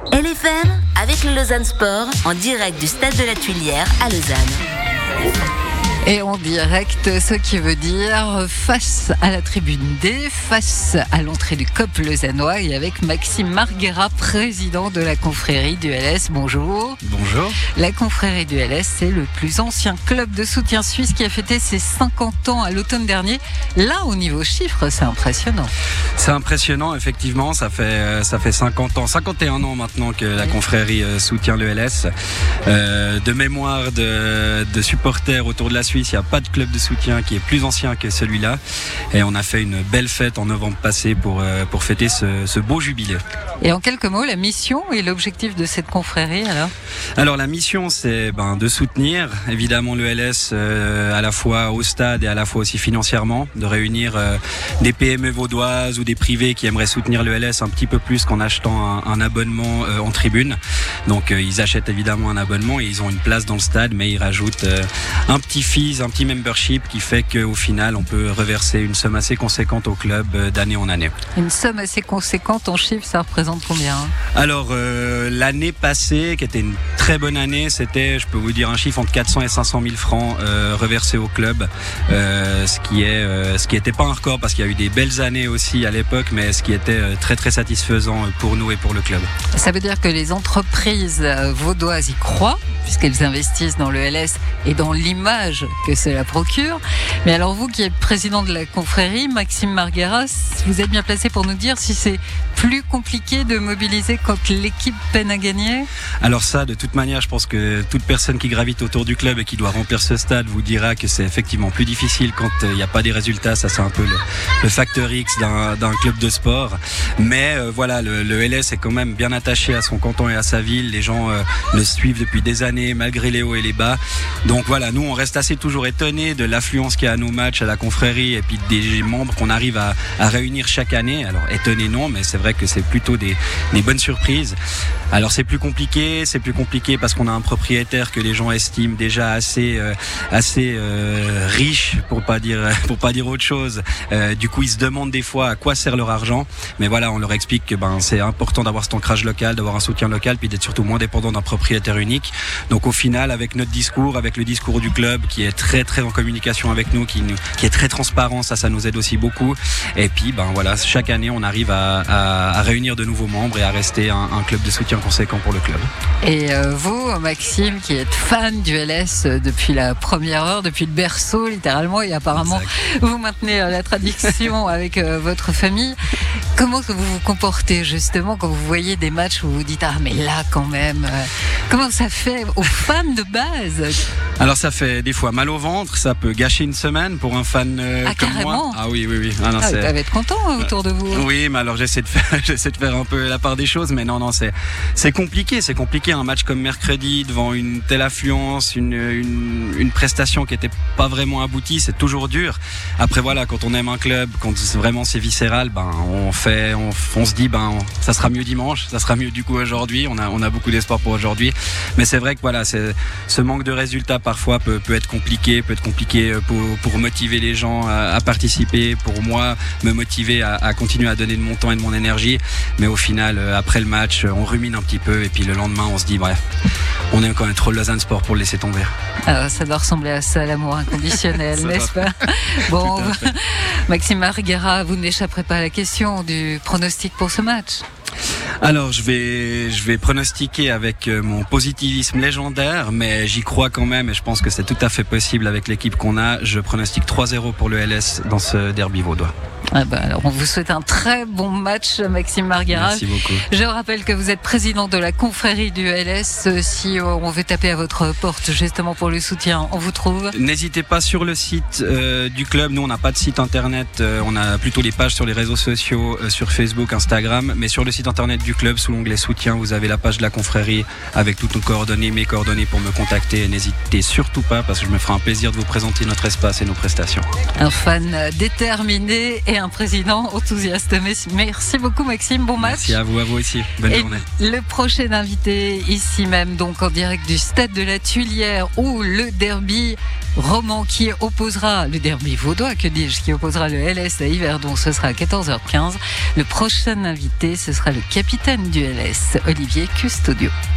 LFM avec le Lausanne Sport en direct du stade de la Tuilière à Lausanne. Et en direct, ce qui veut dire face à la tribune D, face à l'entrée du COP lausannois et avec Maxime Marguera, président de la confrérie du LS. Bonjour. Bonjour. La confrérie du LS, c'est le plus ancien club de soutien suisse qui a fêté ses 50 ans à l'automne dernier. Là, au niveau chiffres, c'est impressionnant. C'est impressionnant, effectivement. Ça fait 50 ans, 51 ans maintenant que la confrérie soutient le LS. De mémoire de supporters autour de la Suisse, il n'y a pas de club de soutien qui est plus ancien que celui-là. Et on a fait une belle fête en novembre passé pour fêter ce beau jubilé. Et en quelques mots, la mission et l'objectif de cette confrérie alors la mission, c'est de soutenir évidemment le LS à la fois au stade et à la fois aussi financièrement, de réunir des PME vaudoises ou des privés qui aimeraient soutenir le LS un petit peu plus qu'en achetant un abonnement en tribune. Donc ils achètent évidemment un abonnement et ils ont une place dans le stade, mais ils rajoutent un petit fees, un petit membership qui fait qu'au final on peut reverser une somme assez conséquente au club d'année en année. Une somme assez conséquente en chiffres, ça représente combien Alors l'année passée, qui était une très bonne année, c'était, je peux vous dire, un chiffre entre 400 et 500 000 francs reversés au club, ce qui était pas un record parce qu'il y a eu des belles années aussi à l'époque, mais ce qui était très très satisfaisant pour nous et pour le club. Ça veut dire que les entreprises vaudoises y croient, puisqu'elles investissent dans le LS et dans l'image que cela procure. Mais alors vous qui êtes président de la confrérie, Maxime Marguera, vous êtes bien placé pour nous dire si c'est plus compliqué de mobiliser quand l'équipe peine à gagner? Alors ça, de toute manière, je pense que toute personne qui gravite autour du club et qui doit remplir ce stade vous dira que c'est effectivement plus difficile quand il n'y a pas des résultats. Ça, c'est un peu le facteur X d'un club de sport. Mais voilà, le LS est quand même bien attaché à son canton et à sa ville. Les gens le suivent depuis des années, malgré les hauts et les bas. Donc voilà, nous, on reste assez toujours étonnés de l'affluence qu'il y a à nos matchs, à la confrérie, et puis des membres qu'on arrive à réunir chaque année. Alors étonnés non, mais c'est vrai que c'est plutôt des bonnes surprises. Alors c'est plus compliqué parce qu'on a un propriétaire que les gens estiment déjà assez riche, pour pas dire autre chose. Du coup, ils se demandent des fois à quoi sert leur argent. Mais voilà, on leur explique que c'est important d'avoir cet ancrage local, d'avoir un soutien local, puis d'être surtout moins dépendant d'un propriétaire unique. Donc au final, avec notre discours, avec le discours du club qui est très très en communication avec nous, qui est très transparent, ça nous aide aussi beaucoup. Et puis voilà, chaque année on arrive à réunir de nouveaux membres et à rester un club de soutien conséquent pour le club. Et vous, Maxime, qui êtes fan du LS depuis la première heure, depuis le berceau littéralement, et apparemment vous maintenez la tradition avec votre famille. Comment vous vous comportez justement quand vous voyez des matchs où vous vous dites mais là quand même, comment ça fait aux fans de base? Alors ça fait des fois mal au ventre, ça peut gâcher une semaine pour un fan comme carrément. moi. Ah oui. Vous devez être content autour de vous. Oui, mais alors j'essaie de faire un peu la part des choses, mais non, c'est compliqué. C'est compliqué un match comme mercredi devant une telle affluence, une prestation qui était pas vraiment aboutie, c'est toujours dur. Après voilà, quand on aime un club, quand vraiment c'est viscéral, on se dit ça sera mieux dimanche, ça sera mieux du coup aujourd'hui. On a beaucoup d'espoir pour aujourd'hui, mais c'est vrai que voilà, ce manque de résultats parfois peut être compliqué, pour motiver les gens à participer, pour moi me motiver à continuer à donner de mon temps et de mon énergie. Mais au final, après le match, on rumine un petit peu et puis le lendemain on se dit bref, on aime quand même trop le Lausanne Sport pour le laisser tomber. Alors, ça doit ressembler à ça, l'amour inconditionnel, n'est-ce pas? Bon, Maxime Marguera, vous n'échapperez pas à la question du pronostic pour ce match. Alors je vais pronostiquer avec mon positivisme légendaire, mais j'y crois quand même et je pense que c'est tout à fait possible avec l'équipe qu'on a. Je pronostique 3-0 pour le LS dans ce derby vaudois. Alors on vous souhaite un très bon match, Maxime Marguera. Merci beaucoup. Je rappelle que vous êtes président de la confrérie du LS. Si on veut taper à votre porte justement pour le soutien, on vous trouve? N'hésitez pas sur le site du club. Nous on n'a pas de site internet, on a plutôt les pages sur les réseaux sociaux, sur Facebook, Instagram, mais sur le site internet du club, sous l'onglet soutien, vous avez la page de la confrérie avec toutes nos coordonnées, mes coordonnées pour me contacter. N'hésitez surtout pas parce que je me ferai un plaisir de vous présenter notre espace et nos prestations. Un fan déterminé et et un président enthousiaste. Merci beaucoup Maxime, bon match. Merci à vous aussi, bonne journée. Le prochain invité ici même, donc en direct du stade de la Tuilière, où le derby roman qui opposera, le derby vaudois que dis-je, qui opposera le LS à Yverdon, ce sera à 14h15. Le prochain invité, ce sera le capitaine du LS, Olivier Custodio.